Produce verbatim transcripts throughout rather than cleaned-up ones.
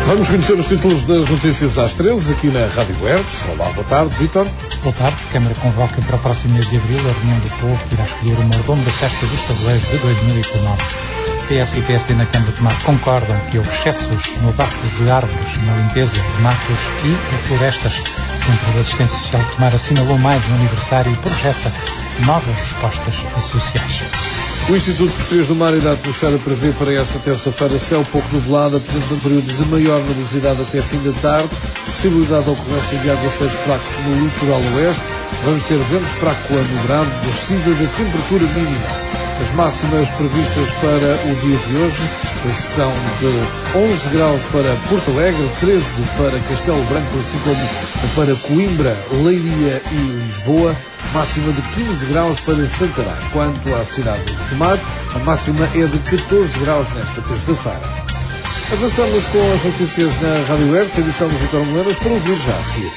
Vamos conhecer os títulos das notícias às treze, aqui na Rádio Hertz. Olá, boa tarde, Vítor. Boa tarde. A Câmara convoca para o próximo mês de abril a reunião do povo que irá escolher o mordomo da Festa dos Tabuleiros de dois mil e dezanove. P S e P S D na Câmara de Tomar concordam que houve excessos no abate de árvores, na limpeza de matos e de florestas. O Centro de Assistência Social de Tomar assinalou mais um aniversário e projeta novas respostas sociais. O Instituto Português do Mar e da Atmosfera prevê para esta terça-feira céu pouco nublado, apresentando períodos de maior nebulosidade até fim da tarde, possibilidade de ocorrência de aguaceiros fracos no litoral oeste. Vamos ter ventos fracos a moderado, descida da temperatura mínima. As máximas previstas para o dia de hoje são de onze graus para Porto Alegre, treze para Castelo Branco, assim como para Coimbra, Leiria e Lisboa, máxima de quinze graus para Santarém. Quanto à cidade de Tomar, a máxima é de catorze graus nesta terça-feira. Avançamos com as notícias na Rádio Hertz, edição do Vítor Moleiras, para ouvir já a seguir.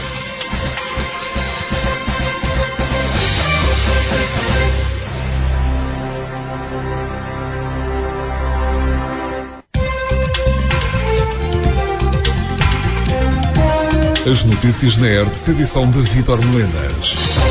As notícias na Hertz, edição de Vítor Moleiras.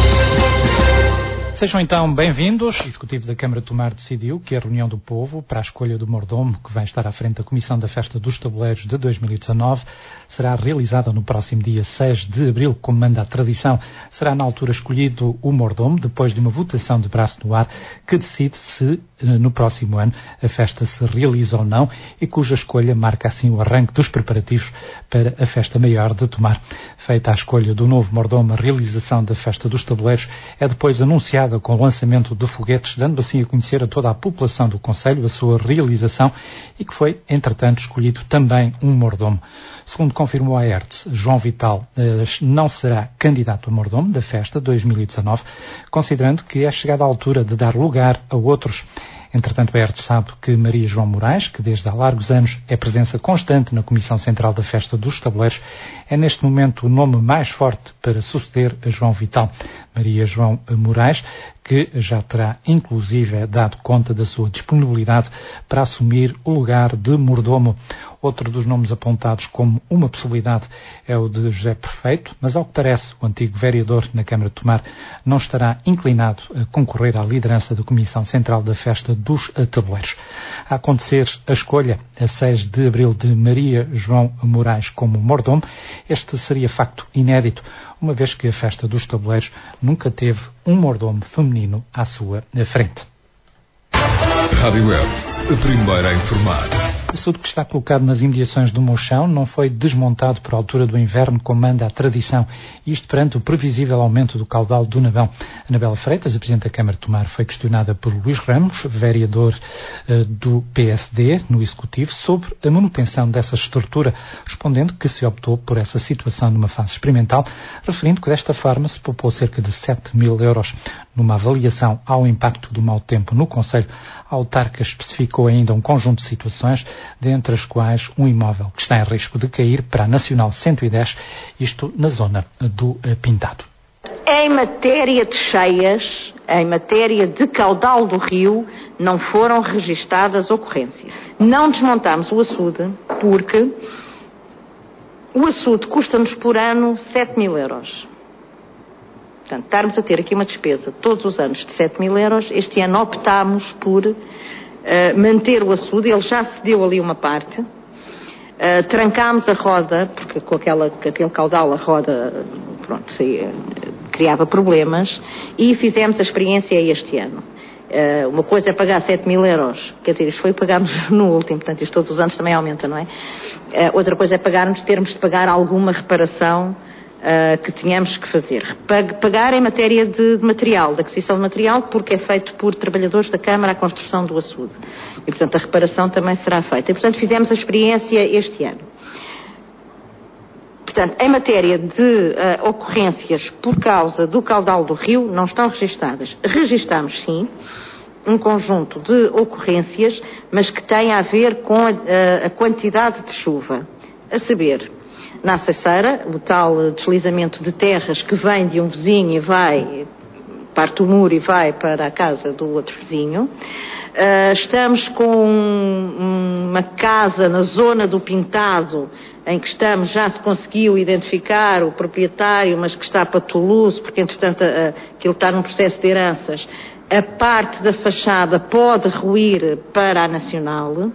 Sejam então bem-vindos. O Executivo da Câmara de Tomar decidiu que a reunião do povo para a escolha do mordomo, que vai estar à frente da Comissão da Festa dos Tabuleiros de dois mil e dezanove, será realizada no próximo dia seis de abril, como manda a tradição. Será na altura escolhido o mordomo, depois de uma votação de braço no ar, que decide se no próximo ano a festa se realiza ou não e cuja escolha marca assim o arranque dos preparativos para a festa maior de Tomar. Feita a escolha do novo mordomo, a realização da Festa dos Tabuleiros é depois anunciada com o lançamento de foguetes, dando assim a conhecer a toda a população do concelho a sua realização e que foi, entretanto, escolhido também um mordomo. Segundo confirmou a Hertz, João Vital não será candidato a mordomo da festa dois mil e dezanove, considerando que é chegada a altura de dar lugar a outros. Entretanto, a Hertz sabe que Maria João Moraes, que desde há largos anos é presença constante na Comissão Central da Festa dos Tabuleiros, é neste momento o nome mais forte para suceder a João Vital. Maria João Moraes, que já terá inclusive dado conta da sua disponibilidade para assumir o lugar de mordomo. Outro dos nomes apontados como uma possibilidade é o de José Perfeito, mas ao que parece o antigo vereador na Câmara de Tomar não estará inclinado a concorrer à liderança da Comissão Central da Festa dos Tabuleiros. A acontecer a escolha, a seis de abril, de Maria João Moraes como mordomo, este seria facto inédito, uma vez que a Festa dos Tabuleiros nunca teve um mordomo feminino à sua frente. Rádio Hertz, a primeira a informar. O açude que está colocado nas imediações do Mochão não foi desmontado por altura do inverno, como manda a tradição, isto perante o previsível aumento do caudal do Nabão. Anabela Freitas, a Presidente da Câmara de Tomar, foi questionada por Luís Ramos, vereador uh, do P S D, no Executivo, sobre a manutenção dessa estrutura, respondendo que se optou por essa situação numa fase experimental, referindo que desta forma se poupou cerca de sete mil euros. Numa avaliação ao impacto do mau tempo no concelho, a autarca especificou ainda um conjunto de situações, dentre as quais um imóvel que está em risco de cair para a Nacional cento e dez, isto na zona do Pintado. Em matéria de cheias, em matéria de caudal do rio, não foram registadas ocorrências. Não desmontamos o açude porque o açude custa-nos por ano sete mil euros. Portanto, estarmos a ter aqui uma despesa todos os anos de sete mil euros, este ano optámos por uh, manter o açude, ele já cedeu ali uma parte, uh, trancámos a roda, porque com, aquela, com aquele caudal a roda, pronto, se, uh, criava problemas, e fizemos a experiência este ano. Uh, uma coisa é pagar sete mil euros, quer dizer, isto foi pagarmos no último, portanto isto todos os anos também aumenta, não é? Uh, outra coisa é pagarmos, termos de pagar alguma reparação Uh, que tínhamos que fazer. Pagar em matéria de, de material, de aquisição de material, porque é feito por trabalhadores da Câmara a construção do açude. E, portanto, a reparação também será feita. E, portanto, fizemos a experiência este ano. Portanto, em matéria de uh, ocorrências por causa do caudal do rio, não estão registadas. Registamos, sim, um conjunto de ocorrências, mas que têm a ver com a, a quantidade de chuva. A saber, na Acesseira, o tal deslizamento de terras que vem de um vizinho e vai parte do muro e vai para a casa do outro vizinho. Uh, estamos com um, uma casa na zona do Pintado, em que estamos, já se conseguiu identificar o proprietário, mas que está para Toulouse, porque entretanto uh, aquilo está num processo de heranças. A parte da fachada pode ruir para a Nacional. Uh,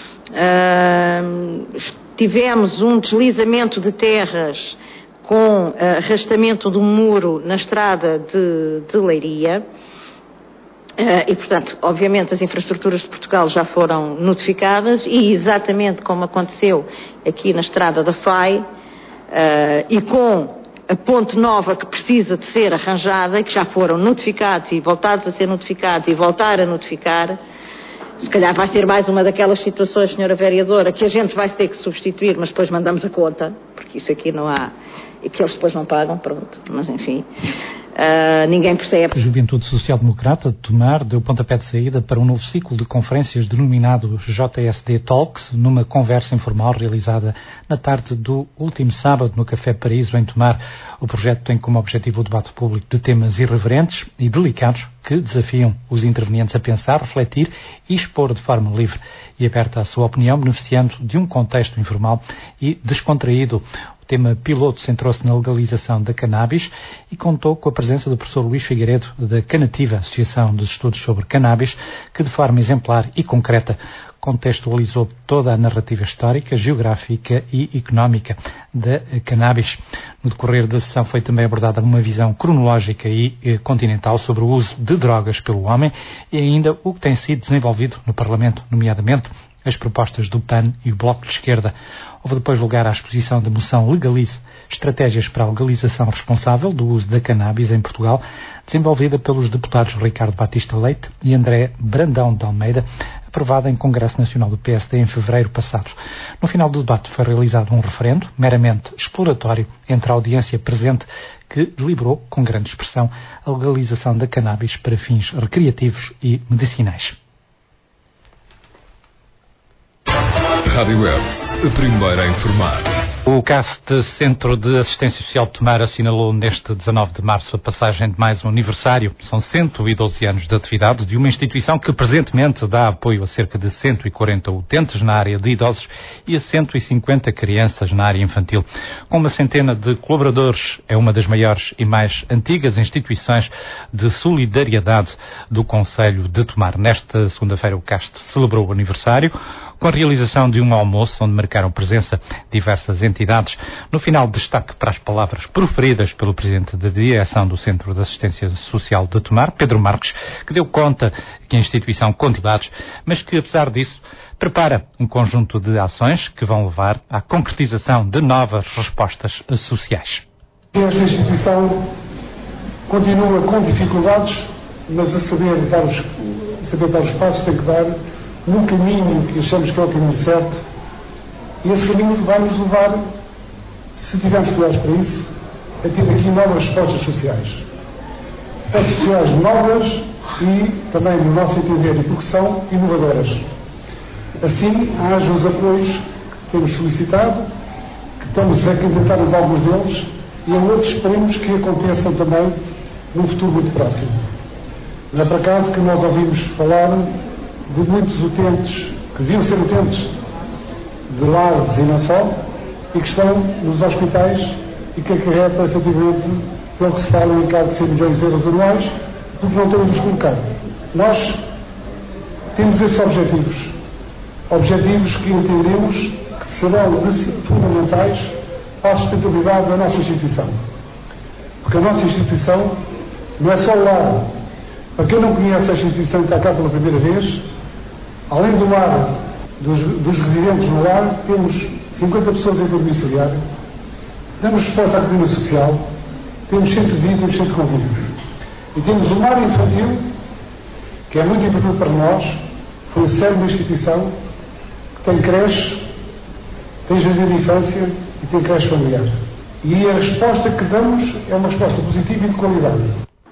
tivemos um deslizamento de terras com uh, arrastamento do muro na estrada de, de Leiria. Uh, e, portanto, obviamente as infraestruturas de Portugal já foram notificadas e exatamente como aconteceu aqui na estrada da F A I uh, e com a ponte nova que precisa de ser arranjada e que já foram notificados e voltados a ser notificados e voltar a notificar, se calhar vai ser mais uma daquelas situações, senhora Vereadora, que a gente vai ter que substituir, mas depois mandamos a conta, porque isso aqui não há, e que eles depois não pagam, pronto, mas enfim. Uh, ninguém percebe. A Juventude Social Democrata de Tomar deu pontapé de saída para um novo ciclo de conferências denominado J S D Talks, numa conversa informal realizada na tarde do último sábado no Café Paraíso, em Tomar. O projeto tem como objetivo o debate público de temas irreverentes e delicados que desafiam os intervenientes a pensar, refletir e expor de forma livre e aberta a sua opinião, beneficiando de um contexto informal e descontraído. O tema piloto centrou-se na legalização da cannabis e contou com a presença do professor Luís Figueiredo, da Canativa, Associação de Estudos sobre Cannabis, que de forma exemplar e concreta contextualizou toda a narrativa histórica, geográfica e económica da cannabis. No decorrer da sessão foi também abordada uma visão cronológica e eh, continental sobre o uso de drogas pelo homem e ainda o que tem sido desenvolvido no Parlamento, nomeadamente as propostas do P A N e o Bloco de Esquerda. Houve depois lugar à exposição da moção Legalize, estratégias para a legalização responsável do uso da cannabis em Portugal, desenvolvida pelos deputados Ricardo Batista Leite e André Brandão de Almeida, aprovada em Congresso Nacional do P S D em fevereiro passado. No final do debate foi realizado um referendo, meramente exploratório, entre a audiência presente, que deliberou, com grande expressão, a legalização da cannabis para fins recreativos e medicinais. Rádio Web, a primeira a informar. O C A S de Centro de Assistência Social de Tomar assinalou neste dezanove de março a passagem de mais um aniversário. São cento e doze anos de atividade de uma instituição que presentemente dá apoio a cerca de cento e quarenta utentes na área de idosos e a cento e cinquenta crianças na área infantil. Com uma centena de colaboradores, é uma das maiores e mais antigas instituições de solidariedade do Concelho de Tomar. Nesta segunda-feira o C A S celebrou o aniversário com a realização de um almoço onde marcaram presença diversas entidades. No final, destaque para as palavras proferidas pelo Presidente da Direção do Centro de Assistência Social de Tomar, Pedro Marques, que deu conta que a instituição conta dados, mas que, apesar disso, prepara um conjunto de ações que vão levar à concretização de novas respostas sociais. Esta instituição continua com dificuldades, mas a saber dar os, a saber dar os passos tem que dar num caminho que achamos que é o caminho certo, e esse caminho vai nos levar, se tivermos cuidados para isso, a ter aqui novas respostas sociais. Respostas sociais novas e também, no nosso entender, porque são inovadoras. Assim, haja os apoios que temos solicitado, que estamos a candidatar-nos a alguns deles, e a outros esperemos que aconteçam também num futuro muito próximo. Não é por acaso que nós ouvimos falar de muitos utentes que deviam ser utentes de lares e não só, e que estão nos hospitais e que acarreta efetivamente, pelo que se fala, em encargo de cem milhões de euros anuais, porque não temos de colocar. Nós temos esses objetivos, objetivos que entendemos que serão fundamentais para a sustentabilidade da nossa instituição. Porque a nossa instituição não é só o lar. Para quem não conhece esta instituição e está cá pela primeira vez, além do lar, dos, dos residentes no lar, temos cinquenta pessoas em domiciliário, damos resposta à cozinha social, temos centro de vida, temos centro de convívio. E temos um lar infantil, que é muito importante para nós, foi o cerne da instituição, que tem creche, tem jardim de infância e tem creche familiar. E a resposta que damos é uma resposta positiva e de qualidade.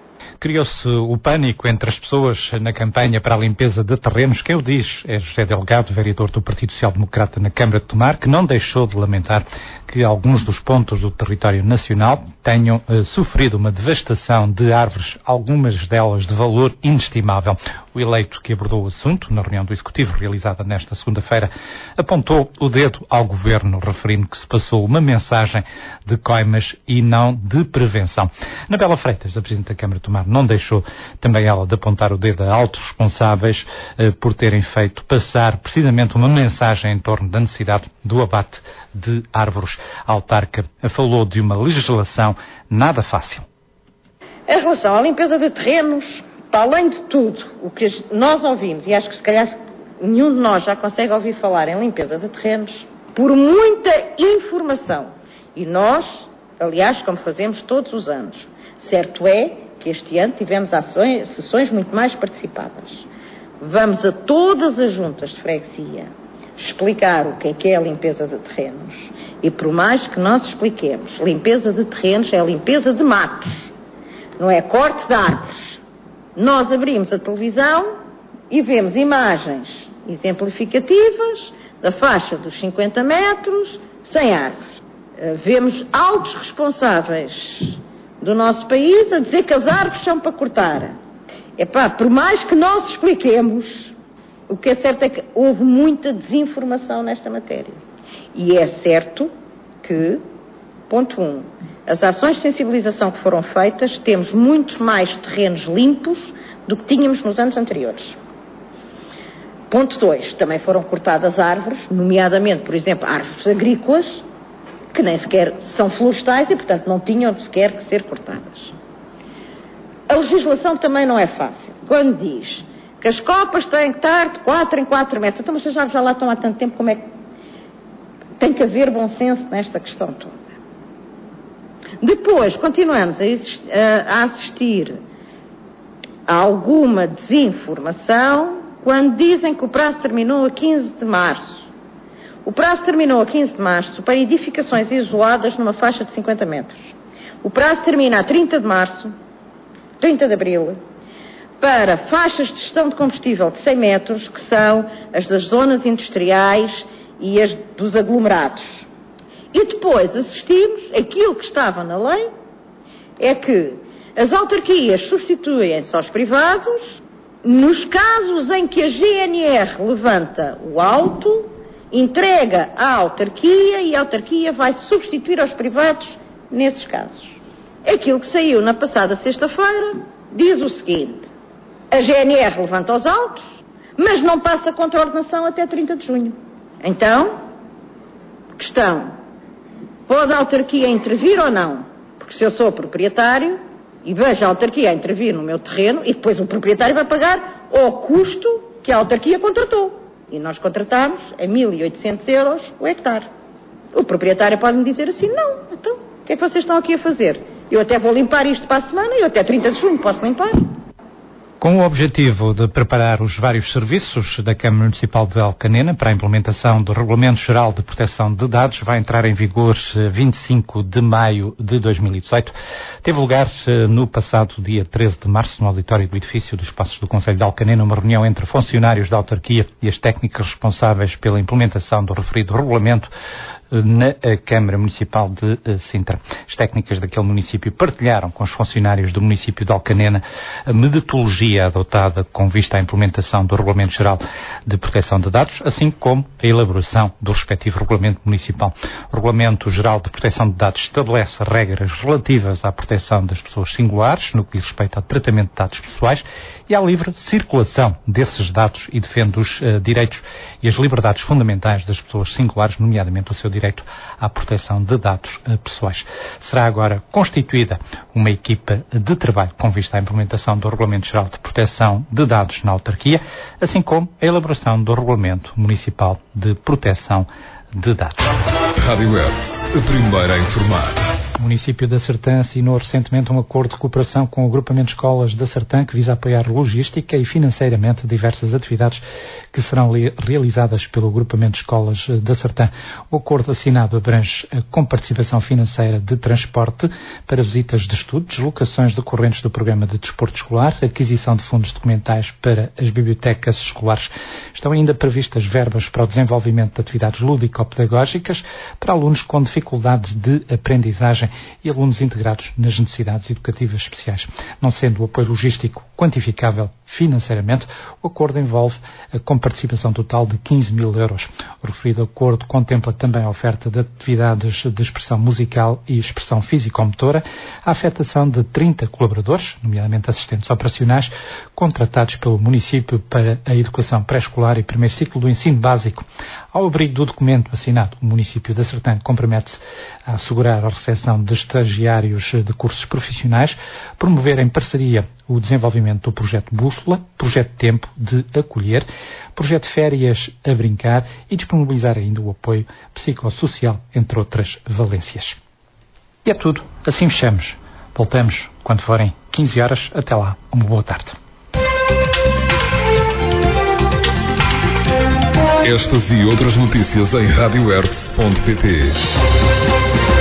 criou-se o pânico entre as pessoas na campanha para a limpeza de terrenos. Quem o diz é José Delgado, vereador do Partido Social Democrata na Câmara de Tomar, que não deixou de lamentar que alguns dos pontos do território nacional tenham uh, sofrido uma devastação de árvores, algumas delas de valor inestimável. O eleito que abordou o assunto na reunião do Executivo realizada nesta segunda-feira apontou o dedo ao Governo, referindo que se passou uma mensagem de coimas e não de prevenção. Anabela Freitas, a Presidente da Câmara de Tomar, não deixou também ela de apontar o dedo a altos responsáveis eh, por terem feito passar precisamente uma mensagem em torno da necessidade do abate de árvores. A autarca falou de uma legislação nada fácil. Em relação à limpeza de terrenos, para além de tudo o que nós ouvimos, e acho que se calhar nenhum de nós já consegue ouvir falar em limpeza de terrenos, por muita informação, e nós, aliás, como fazemos todos os anos, certo é que este ano tivemos ações, sessões muito mais participadas. Vamos a todas as juntas de freguesia explicar o que é que é a limpeza de terrenos. E por mais que nós expliquemos, limpeza de terrenos é a limpeza de matos, não é corte de árvores. Nós abrimos a televisão e vemos imagens exemplificativas da faixa dos cinquenta metros sem árvores. Vemos altos responsáveis do nosso país a dizer que as árvores são para cortar. Epá, por mais que nós expliquemos, o que é certo é que houve muita desinformação nesta matéria. E é certo que, ponto um, as ações de sensibilização que foram feitas, temos muito mais terrenos limpos do que tínhamos nos anos anteriores. Ponto dois, também foram cortadas árvores, nomeadamente, por exemplo, árvores agrícolas, que nem sequer são florestais e, portanto, não tinham sequer que ser cortadas. A legislação também não é fácil. Quando diz que as copas têm que estar de quatro em quatro metros, então, mas as árvores já lá estão há tanto tempo, como é que tem que haver bom senso nesta questão toda? Depois, continuamos a, a assistir a alguma desinformação quando dizem que o prazo terminou a quinze de março. O prazo terminou a quinze de março para edificações isoladas numa faixa de cinquenta metros. O prazo termina a trinta de março, trinta de abril, para faixas de gestão de combustível de cem metros, que são as das zonas industriais e as dos aglomerados. E depois assistimos, aquilo que estava na lei, é que as autarquias substituem-se aos privados nos casos em que a G N R levanta o auto, entrega à autarquia e a autarquia vai substituir aos privados nesses casos. Aquilo que saiu na passada sexta-feira diz o seguinte: a G N R levanta os autos, mas não passa a contraordenação até trinta de junho. Então, questão, pode a autarquia intervir ou não? Porque se eu sou proprietário e vejo a autarquia a intervir no meu terreno, e depois o proprietário vai pagar ao custo que a autarquia contratou. E nós contratamos a mil e oitocentos euros o hectare. O proprietário pode me dizer assim: não, então, o que é que vocês estão aqui a fazer? Eu até vou limpar isto para a semana e eu até trinta de junho posso limpar. Com o objetivo de preparar os vários serviços da Câmara Municipal de Alcanena para a implementação do Regulamento Geral de Proteção de Dados, vai entrar em vigor vinte e cinco de maio de dois mil e dezoito. Teve lugar no passado dia treze de março, no auditório do edifício dos Passos do Concelho de Alcanena, uma reunião entre funcionários da autarquia e as técnicas responsáveis pela implementação do referido regulamento na Câmara Municipal de Sintra. As técnicas daquele município partilharam com os funcionários do município de Alcanena a metodologia adotada com vista à implementação do Regulamento Geral de Proteção de Dados, assim como a elaboração do respectivo Regulamento Municipal. O Regulamento Geral de Proteção de Dados estabelece regras relativas à proteção das pessoas singulares, no que diz respeito ao tratamento de dados pessoais e à livre circulação desses dados, e defende os uh, direitos e as liberdades fundamentais das pessoas singulares, nomeadamente o seu direito à proteção de dados uh, pessoais. Será agora constituída uma equipa de trabalho com vista à implementação do Regulamento Geral de Proteção de Dados na autarquia, assim como a elaboração do Regulamento Municipal de Proteção de Dados. Rádio Web, a primeira a informar. O município da Sertã assinou recentemente um acordo de cooperação com o agrupamento de escolas da Sertã que visa apoiar logística e financeiramente diversas atividades que serão realizadas pelo agrupamento de escolas da Sertã. O acordo assinado abrange a comparticipação financeira de transporte para visitas de estudo, deslocações decorrentes do programa de desporto escolar, aquisição de fundos documentais para as bibliotecas escolares. Estão ainda previstas verbas para o desenvolvimento de atividades lúdico-pedagógicas para alunos com dificuldades de aprendizagem e alunos integrados nas necessidades educativas especiais. Não sendo o apoio logístico quantificável financeiramente, o acordo envolve a comparticipação total de quinze mil euros. O referido acordo contempla também a oferta de atividades de expressão musical e expressão físico-motora, a afetação de trinta colaboradores, nomeadamente assistentes operacionais, contratados pelo município para a educação pré-escolar e primeiro ciclo do ensino básico. Ao abrigo do documento assinado, o município da Sertã compromete-se a assegurar a recepção de estagiários de cursos profissionais, promover em parceria o desenvolvimento do projeto Bússola, projeto Tempo de Acolher, projeto Férias a Brincar e disponibilizar ainda o apoio psicossocial, entre outras valências. E é tudo. Assim fechamos. Voltamos quando forem quinze horas. Até lá. Uma boa tarde. Estas e outras notícias em rádio ertz ponto pt.